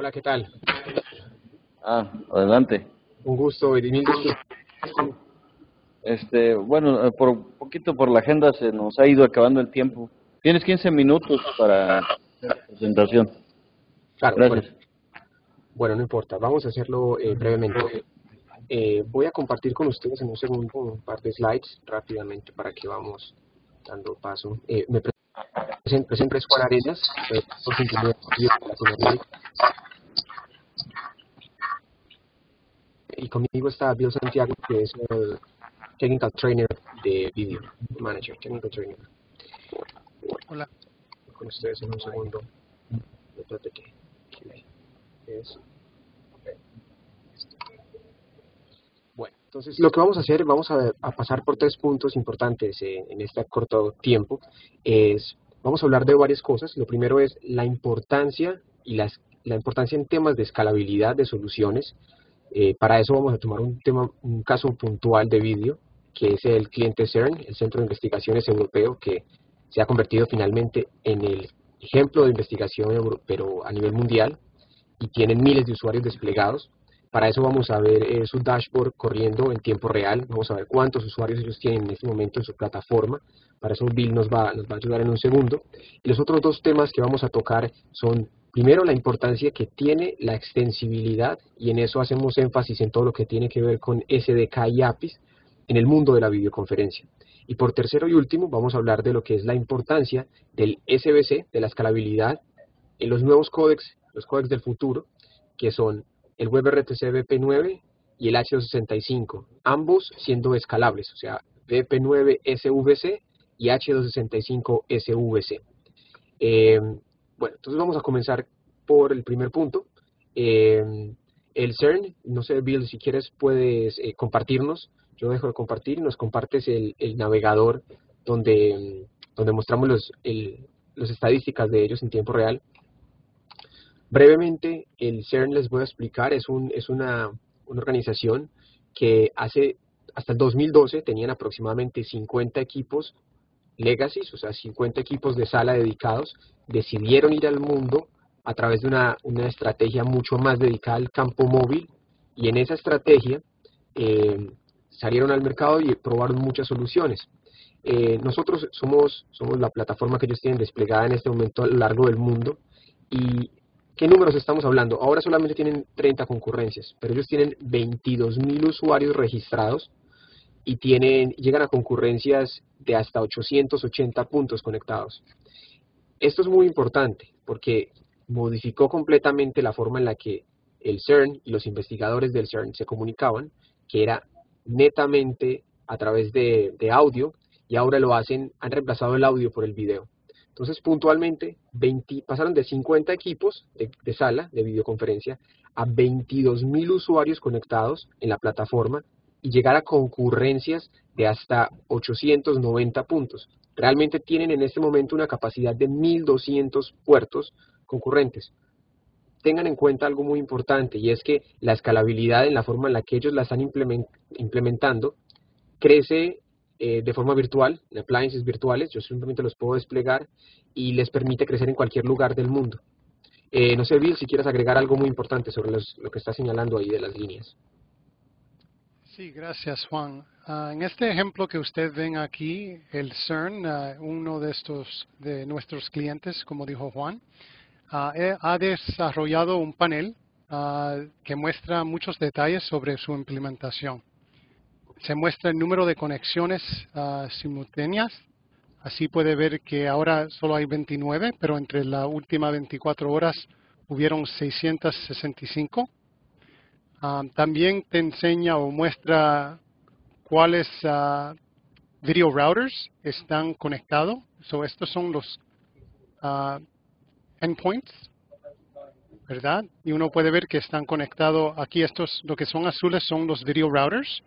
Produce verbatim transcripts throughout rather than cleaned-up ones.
Hola, ¿qué tal? Ah, adelante. Un gusto, y mil disculpas. Este, bueno, eh, por un poquito por la agenda se nos ha ido acabando el tiempo. Tienes quince minutos para la presentación. Claro, bueno, Gracias. bueno, no importa, vamos a hacerlo eh, brevemente. Eh, voy a compartir con ustedes en un segundo un par de slides rápidamente para que vamos dando paso. Eh, me presento, presento es Juan Arenas, soy soy ingeniero de Latinoamérica, y conmigo está Bill Santiago, que es el Technical Trainer de Video Manager, Technical Trainer. Hola. Con ustedes en un segundo. Espérate que, que es. Bueno, entonces lo que vamos a hacer, vamos a, a pasar por tres puntos importantes en, en este corto tiempo. Es, vamos a hablar de varias cosas. Lo primero es la importancia y las, la importancia en temas de escalabilidad de soluciones. Eh, para eso vamos a tomar un tema, un caso puntual de vídeo, que es el cliente CERN, el Centro de Investigaciones Europeo, que se ha convertido finalmente en el ejemplo de investigación euro, pero a nivel mundial, y tienen miles de usuarios desplegados. Para eso vamos a ver eh, su dashboard corriendo en tiempo real, vamos a ver cuántos usuarios ellos tienen en este momento en su plataforma. Para eso Bill nos va, nos va a ayudar en un segundo. Y los otros dos temas que vamos a tocar son, primero, la importancia que tiene la extensibilidad, y en eso hacemos énfasis en todo lo que tiene que ver con S D K y A P Is en el mundo de la videoconferencia. Y por tercero y último, vamos a hablar de lo que es la importancia del S B C, de la escalabilidad, en los nuevos códecs, los códecs del futuro, que son el WebRTC V P nueve y el H doscientos sesenta y cinco, ambos siendo escalables, o sea, V P nueve S V C y H doscientos sesenta y cinco S V C. Eh, bueno, entonces vamos a comenzar por el primer punto. Eh, el CERN, no sé, Bill, si quieres puedes eh, compartirnos, yo dejo de compartir, nos compartes el, el navegador donde, donde mostramos los, el, las estadísticas de ellos en tiempo real. Brevemente, el CERN, les voy a explicar, es, un, es una, una organización que hace, hasta el dos mil doce tenían aproximadamente cincuenta equipos legacy, o sea, cincuenta equipos de sala dedicados. Decidieron ir al mundo a través de una, una estrategia mucho más dedicada al campo móvil, y en esa estrategia eh, salieron al mercado y probaron muchas soluciones. Eh, nosotros somos, somos la plataforma que ellos tienen desplegada en este momento a lo largo del mundo. Y ¿qué números estamos hablando? Ahora solamente tienen treinta concurrencias, pero ellos tienen veintidós mil usuarios registrados y tienen, llegan a concurrencias de hasta ochocientos ochenta puntos conectados. Esto es muy importante porque modificó completamente la forma en la que el CERN y los investigadores del CERN se comunicaban, que era netamente a través de, de audio, y ahora lo hacen, han reemplazado el audio por el video. Entonces, puntualmente, veinte, pasaron de cincuenta equipos de, de sala, de videoconferencia, a veintidós mil usuarios conectados en la plataforma, y llegar a concurrencias de hasta ochocientos noventa puntos. Realmente tienen en este momento una capacidad de mil doscientos puertos concurrentes. Tengan en cuenta algo muy importante, y es que la escalabilidad en la forma en la que ellos la están implementando crece Eh, de forma virtual, en appliances virtuales. Yo simplemente los puedo desplegar y les permite crecer en cualquier lugar del mundo. Eh, no sé, Bill, si quieres agregar algo muy importante sobre los, lo que está señalando ahí de las líneas. Sí, gracias, Juan. Uh, en este ejemplo que ustedes ven aquí, el CERN, uh, uno de estos de nuestros clientes, como dijo Juan, uh, ha desarrollado un panel uh, que muestra muchos detalles sobre su implementación. Se muestra el número de conexiones uh, simultáneas. Así puede ver que ahora solo hay veintinueve, pero entre las últimas veinticuatro horas hubieron seiscientos sesenta y cinco. Um, también te enseña o muestra cuáles uh, video routers están conectados. So, estos son los uh, endpoints, ¿verdad? Y uno puede ver que están conectados aquí. Estos, lo que son azules, son los video routers.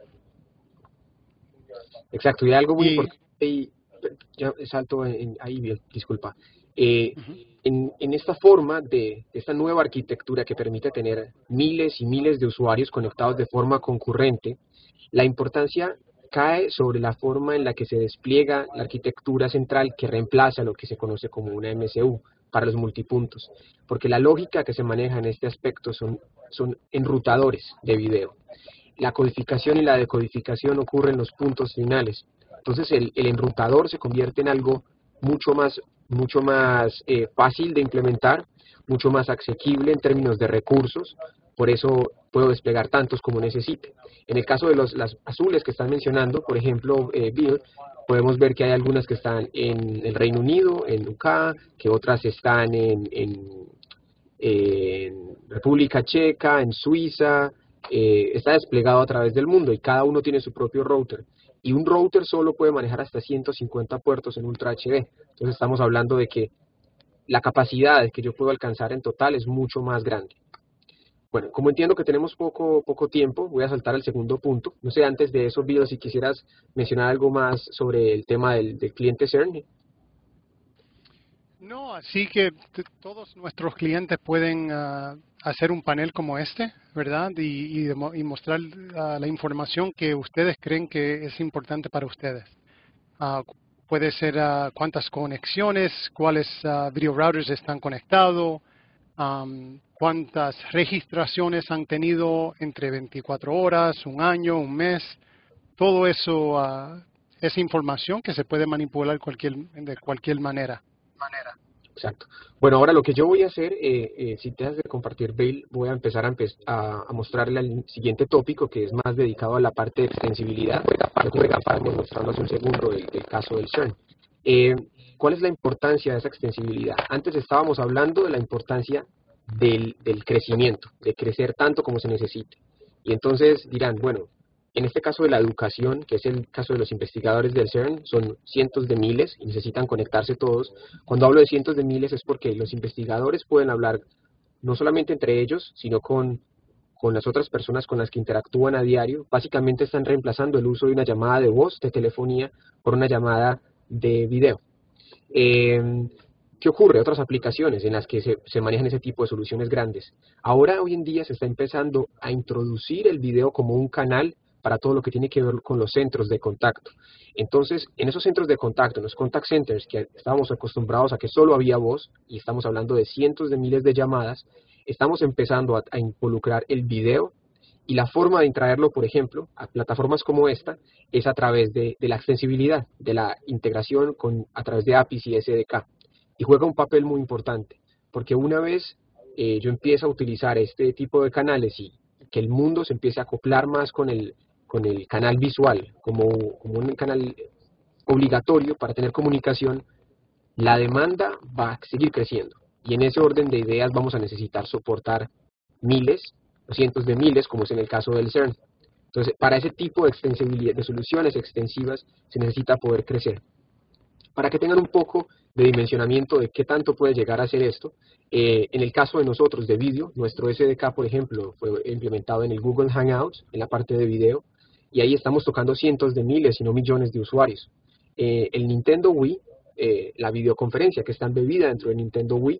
Exacto, y algo muy Y, importante, y ya salto en, ahí, disculpa, eh, uh-huh. en, en esta forma de, de esta nueva arquitectura que permite tener miles y miles de usuarios conectados de forma concurrente, la importancia cae sobre la forma en la que se despliega la arquitectura central que reemplaza lo que se conoce como una M C U. para los multipuntos, porque la lógica que se maneja en este aspecto son, son enrutadores de video. La codificación y la decodificación ocurren en los puntos finales. Entonces el, el enrutador se convierte en algo mucho más, mucho más eh, fácil de implementar, mucho más asequible en términos de recursos, por eso puedo desplegar tantos como necesite. En el caso de los, las azules que están mencionando, por ejemplo, eh, Bill, podemos ver que hay algunas que están en el Reino Unido, en U K, que otras están en, en, en República Checa, en Suiza, eh, está desplegado a través del mundo y cada uno tiene su propio router. Y un router solo puede manejar hasta ciento cincuenta puertos en Ultra H D. Entonces estamos hablando de que la capacidad que yo puedo alcanzar en total es mucho más grande. Bueno, como entiendo que tenemos poco, poco tiempo, voy a saltar al segundo punto. No sé, antes de eso, Bill, si quisieras mencionar algo más sobre el tema del, del cliente CERN. No, así que todos nuestros clientes pueden uh, hacer un panel como este, ¿verdad? Y, y, demo y mostrar uh, la información que ustedes creen que es importante para ustedes. Uh, puede ser uh, cuántas conexiones, cuáles uh, video routers están conectados, um, cuántas registraciones han tenido entre veinticuatro horas, un año, un mes. Todo eso uh, es información que se puede manipular cualquier, de cualquier manera. manera. Exacto. Bueno, ahora lo que yo voy a hacer, eh, eh, si te has de compartir, Bale, voy a empezar a, empe a, a mostrarle el siguiente tópico, que es más dedicado a la parte de extensibilidad. Lo que estamos mostrando hace un segundo del, del caso del CERN. Eh, ¿Cuál es la importancia de esa extensibilidad? Antes estábamos hablando de la importancia del, del crecimiento, de crecer tanto como se necesite. Y entonces dirán, bueno, en este caso de la educación, que es el caso de los investigadores del CERN, son cientos de miles y necesitan conectarse todos. Cuando hablo de cientos de miles es porque los investigadores pueden hablar no solamente entre ellos, sino con, con las otras personas con las que interactúan a diario. Básicamente están reemplazando el uso de una llamada de voz, de telefonía, por una llamada de video. Eh, ¿Qué ocurre? Otras aplicaciones en las que se, se manejan ese tipo de soluciones grandes. Ahora, hoy en día, se está empezando a introducir el video como un canal para todo lo que tiene que ver con los centros de contacto. Entonces, en esos centros de contacto, en los contact centers, que estábamos acostumbrados a que solo había voz, y estamos hablando de cientos de miles de llamadas, estamos empezando a, a involucrar el video, y la forma de traerlo, por ejemplo, a plataformas como esta, es a través de, de la extensibilidad, de la integración con, a través de A P Is y S D K. Y juega un papel muy importante, porque una vez eh, yo empiezo a utilizar este tipo de canales y que el mundo se empiece a acoplar más con el, con el canal visual, como, como un canal obligatorio para tener comunicación, la demanda va a seguir creciendo. Y en ese orden de ideas vamos a necesitar soportar miles, o cientos de miles, como es en el caso del CERN. Entonces, para ese tipo de extensibilidad, de soluciones extensivas, se necesita poder crecer. Para que tengan un poco de dimensionamiento de qué tanto puede llegar a ser esto, eh, en el caso de nosotros de vídeo, nuestro S D K, por ejemplo, fue implementado en el Google Hangouts, en la parte de video, y ahí estamos tocando cientos de miles, si no millones de usuarios. Eh, el Nintendo Wii, eh, la videoconferencia que está embebida dentro del Nintendo Wii,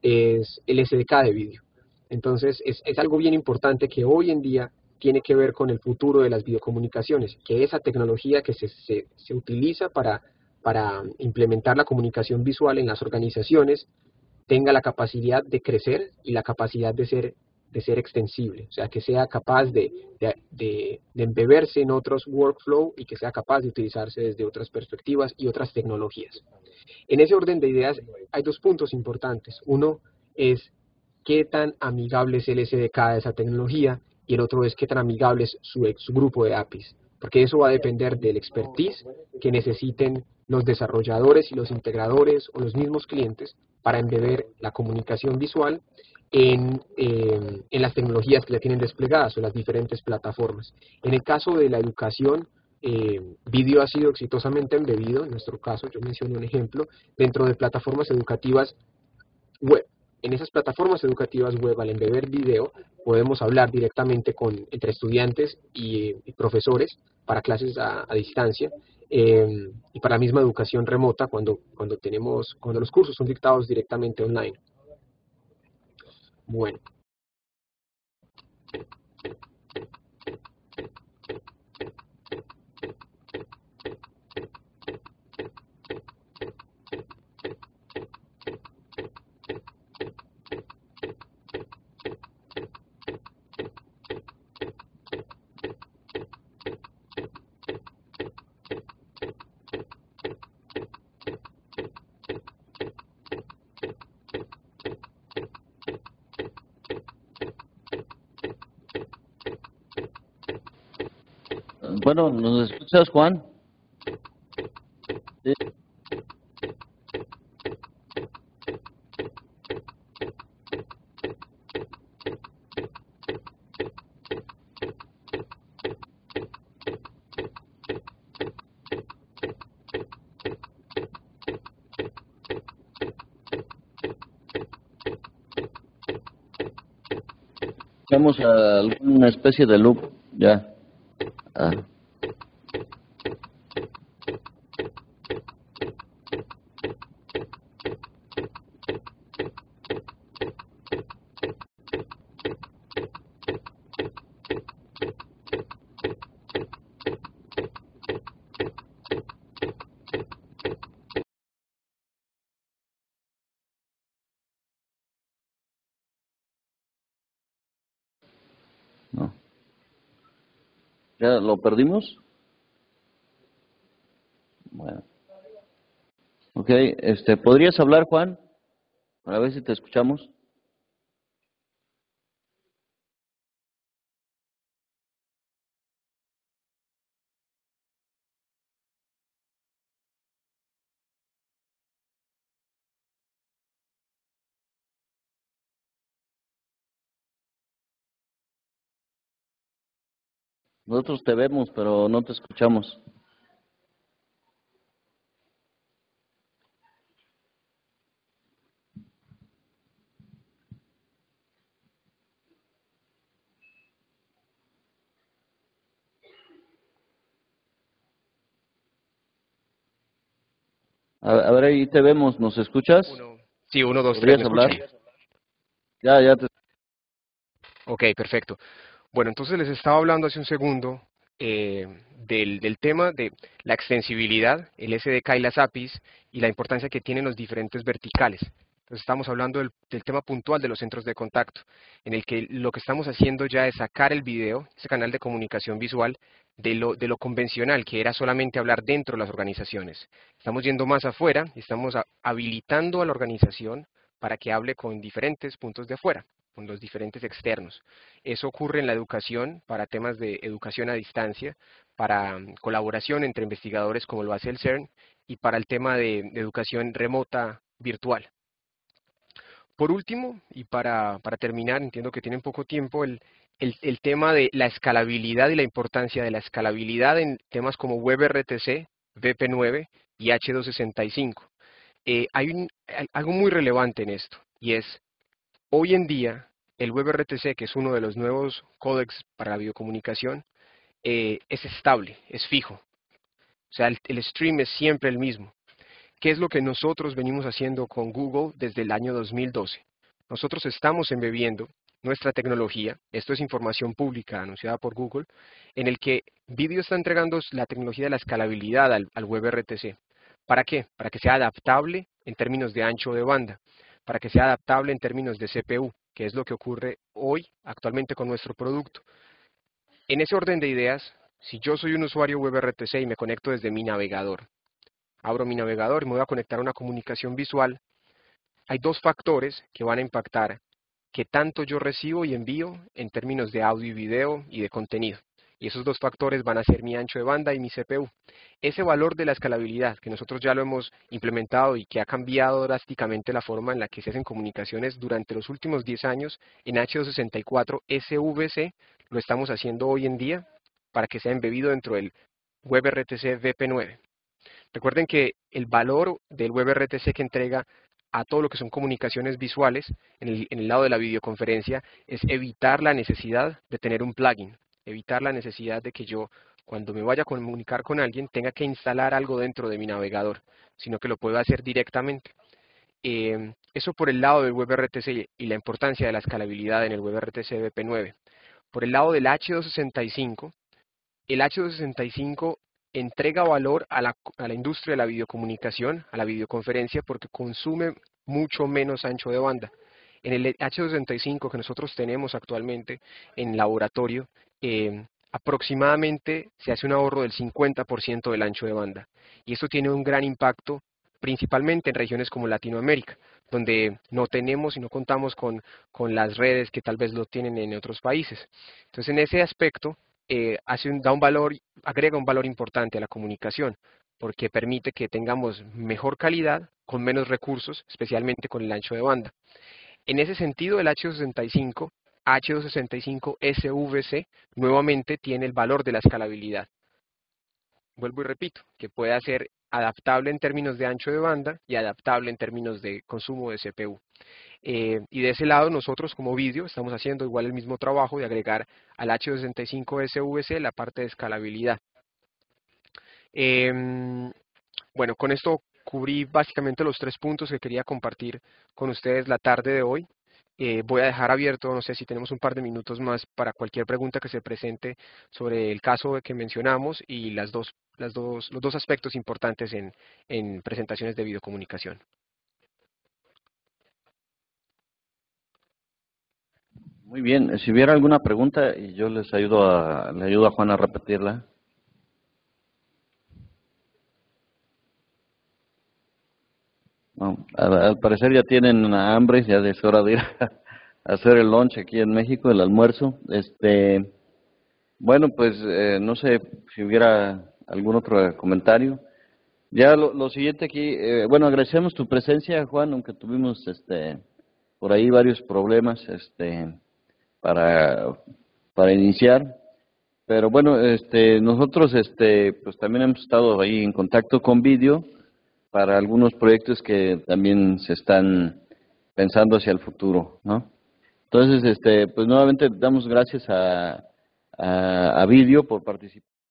es el S D K de vídeo. Entonces, es, es algo bien importante que hoy en día tiene que ver con el futuro de las videocomunicaciones, que esa tecnología que se, se, se utiliza para, para implementar la comunicación visual en las organizaciones tenga la capacidad de crecer y la capacidad de ser, de ser extensible, o sea, que sea capaz de, de, de, de embeberse en otros workflow y que sea capaz de utilizarse desde otras perspectivas y otras tecnologías. En ese orden de ideas hay dos puntos importantes. Uno es qué tan amigable es el S D K de esa tecnología y el otro es qué tan amigable es su, su grupo de A P Is, porque eso va a depender del expertise que necesiten los desarrolladores y los integradores o los mismos clientes para embeber la comunicación visual en, eh, en las tecnologías que ya tienen desplegadas o las diferentes plataformas. En el caso de la educación, eh, vídeo ha sido exitosamente embebido, en nuestro caso, yo menciono un ejemplo, dentro de plataformas educativas web. En esas plataformas educativas web, al embeber video, podemos hablar directamente con, entre estudiantes y, y profesores para clases a, a distancia eh, y para la misma educación remota cuando, cuando, tenemos, cuando los cursos son dictados directamente online. Bueno. Bueno, ¿nos escuchas, Juan? Sí. Vamos a alguna especie de loop, ya. Ah. No. ¿Ya lo perdimos? Bueno. Ok, este, ¿podrías hablar, Juan? Para ver si te escuchamos. Nosotros te vemos, pero no te escuchamos. A, a ver, ahí te vemos, ¿nos escuchas? Uno, sí, uno, dos, tres, ¿Podrías ¿me hablar? escuchan? Ya, ya te... Ok, perfecto. Bueno, entonces les estaba hablando hace un segundo eh, del, del tema de la extensibilidad, el S D K y las A P Is, y la importancia que tienen los diferentes verticales. Entonces estamos hablando del, del tema puntual de los centros de contacto, en el que lo que estamos haciendo ya es sacar el video, ese canal de comunicación visual, de lo, de lo convencional, que era solamente hablar dentro de las organizaciones. Estamos yendo más afuera y estamos a- habilitando a la organización para que hable con diferentes puntos de afuera, con los diferentes externos. Eso ocurre en la educación, para temas de educación a distancia, para mm, colaboración entre investigadores como lo hace el CERN, y para el tema de, de educación remota virtual. Por último, y para, para terminar, entiendo que tienen poco tiempo, el, el, el tema de la escalabilidad y la importancia de la escalabilidad en temas como WebRTC, V P nueve y H doscientos sesenta y cinco. Eh, hay un, hay algo muy relevante en esto, y es, hoy en día, el WebRTC, que es uno de los nuevos códecs para la videocomunicación, eh, es estable, es fijo. O sea, el, el stream es siempre el mismo. ¿Qué es lo que nosotros venimos haciendo con Google desde el año dos mil doce? Nosotros estamos embebiendo nuestra tecnología, esto es información pública anunciada por Google, en el que Video está entregando la tecnología de la escalabilidad al, al WebRTC. ¿Para qué? Para que sea adaptable en términos de ancho de banda, para que sea adaptable en términos de C P U, que es lo que ocurre hoy actualmente con nuestro producto. En ese orden de ideas, si yo soy un usuario WebRTC y me conecto desde mi navegador, abro mi navegador y me voy a conectar a una comunicación visual, hay dos factores que van a impactar qué tanto yo recibo y envío en términos de audio y video y de contenido. Y esos dos factores van a ser mi ancho de banda y mi C P U. Ese valor de la escalabilidad, que nosotros ya lo hemos implementado y que ha cambiado drásticamente la forma en la que se hacen comunicaciones durante los últimos diez años en H doscientos sesenta y cuatro S V C, lo estamos haciendo hoy en día para que sea embebido dentro del WebRTC V P nueve. Recuerden que el valor del WebRTC que entrega a todo lo que son comunicaciones visuales en el, en el lado de la videoconferencia es evitar la necesidad de tener un plugin, evitar la necesidad de que yo, cuando me vaya a comunicar con alguien, tenga que instalar algo dentro de mi navegador, sino que lo puedo hacer directamente. Eh, eso por el lado del WebRTC y la importancia de la escalabilidad en el WebRTC V P nueve. Por el lado del H doscientos sesenta y cinco, el H doscientos sesenta y cinco entrega valor a la, a la industria de la videocomunicación, a la videoconferencia, porque consume mucho menos ancho de banda. En el H doscientos sesenta y cinco que nosotros tenemos actualmente en laboratorio, eh, aproximadamente se hace un ahorro del cincuenta por ciento del ancho de banda. Y esto tiene un gran impacto, principalmente en regiones como Latinoamérica, donde no tenemos y no contamos con, con las redes que tal vez lo tienen en otros países. Entonces, en ese aspecto, eh, hace un, da un valor, agrega un valor importante a la comunicación, porque permite que tengamos mejor calidad con menos recursos, especialmente con el ancho de banda. En ese sentido, el H doscientos sesenta y cinco, H doscientos sesenta y cinco S V C, nuevamente tiene el valor de la escalabilidad. Vuelvo y repito, que puede ser adaptable en términos de ancho de banda y adaptable en términos de consumo de C P U. Eh, y de ese lado nosotros como vídeo estamos haciendo igual el mismo trabajo de agregar al H doscientos sesenta y cinco S V C la parte de escalabilidad. Eh, bueno, con esto cubrí básicamente los tres puntos que quería compartir con ustedes la tarde de hoy. Eh, voy a dejar abierto, no sé si tenemos un par de minutos más para cualquier pregunta que se presente sobre el caso que mencionamos y las dos, las dos, los dos aspectos importantes en, en presentaciones de videocomunicación. Muy bien, si hubiera alguna pregunta, y yo les ayudo a, le ayudo a Juan a repetirla. No, al, al parecer ya tienen hambre, ya es hora de ir a, a hacer el lunch aquí en México, el almuerzo. Este, bueno, pues eh, no sé si hubiera algún otro comentario. Ya lo, lo siguiente aquí, eh, bueno, agradecemos tu presencia, Juan, aunque tuvimos este por ahí varios problemas este para para iniciar, pero bueno, este nosotros este pues también hemos estado ahí en contacto con Video para algunos proyectos que también se están pensando hacia el futuro, ¿no? Entonces, este pues nuevamente damos gracias a a, a Video por participar.